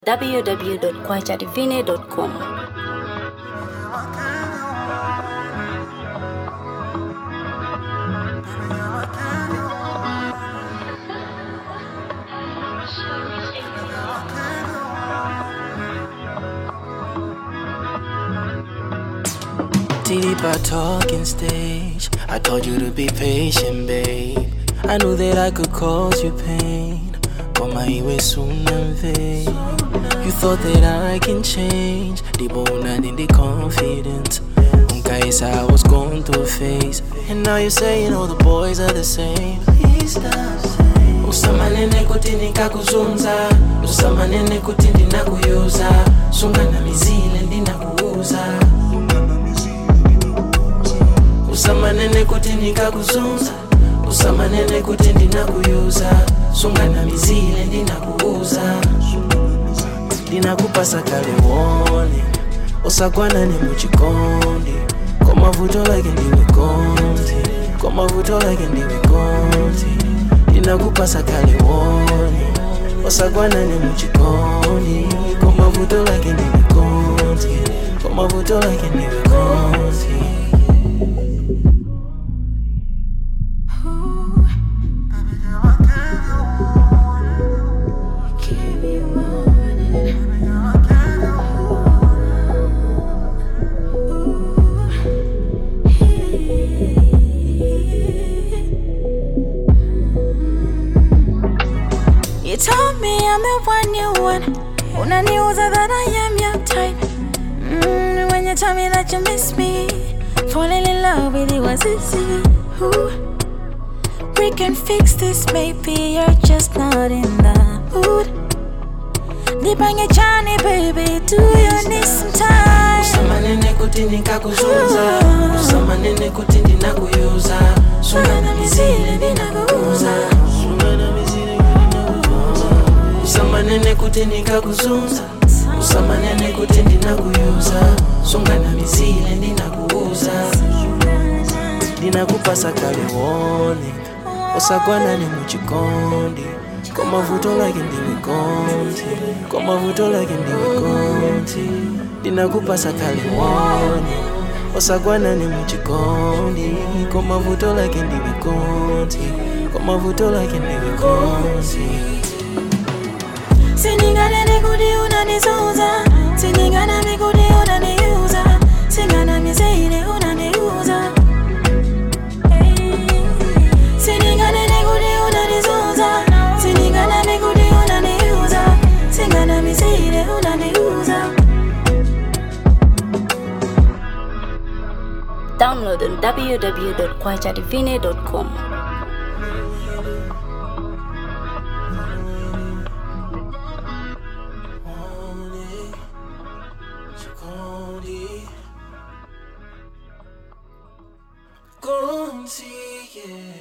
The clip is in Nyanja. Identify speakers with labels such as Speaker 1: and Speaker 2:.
Speaker 1: www.kwachadivine.com.
Speaker 2: Deep our talking stage, I told you to be patient, babe. I knew that I could cause you pain, but my way soon and vain. You thought that I can change, the bone and in the confidence. Guys, I was going through a phase, and now you're saying all the boys are the same. Please stop saying usamanene kuti nikakuzunza, usamanene kuti ndinakuyuza, sunga na mizile ndinakuuza. Usamanene kuti nikakuzunza, usamanene kuti ndinakuyuza, sunga na mizile ndinakuuza. Ndinakupasa kale warning, usagwana ni muchikondi. Koma vuto like ndiwe konti, koma vuto like ndiwe konti. Ndinakupasa kale warning, usagwana ni muchikondi. Koma vuto like ndiwe konti, koma vuto like ndiwe konti.
Speaker 3: You told me I'm the one you want. Unaniuza that I am your type. When you tell me that you miss me, falling in love with you was easy. Ooh. We can fix this, maybe you're just not in the mood. Nipange chani, baby, do you need some time?
Speaker 2: Usamanene kuti nikakuzunza, usamanene kuti ndinakuyuza, sunga na mizile ndinakuuza. Usamanene kuti nikakuzunza, usamanene kuti ndinakuyuza, sunga na mizile ndinakuuza. Ndinakupasa kale warning, usagwana ni muchikondi. Koma vuto like ndiwe konti, koma vuto like ndiwe konti. Ndinakupasa kale warning, usagwana ni muchikondi. Koma vuto like ndiwe konti, koma vuto like ndiwe konti.
Speaker 3: Siningana mikudi unanizuza, siningana mikudi unaniuza, singana mizile unaniuza. Siningana mikudi unanizuza, siningana mikudi unaniuza, singana mizile unaniuza.
Speaker 1: Download on www.kwachadivine.com.
Speaker 2: Konti, yeah.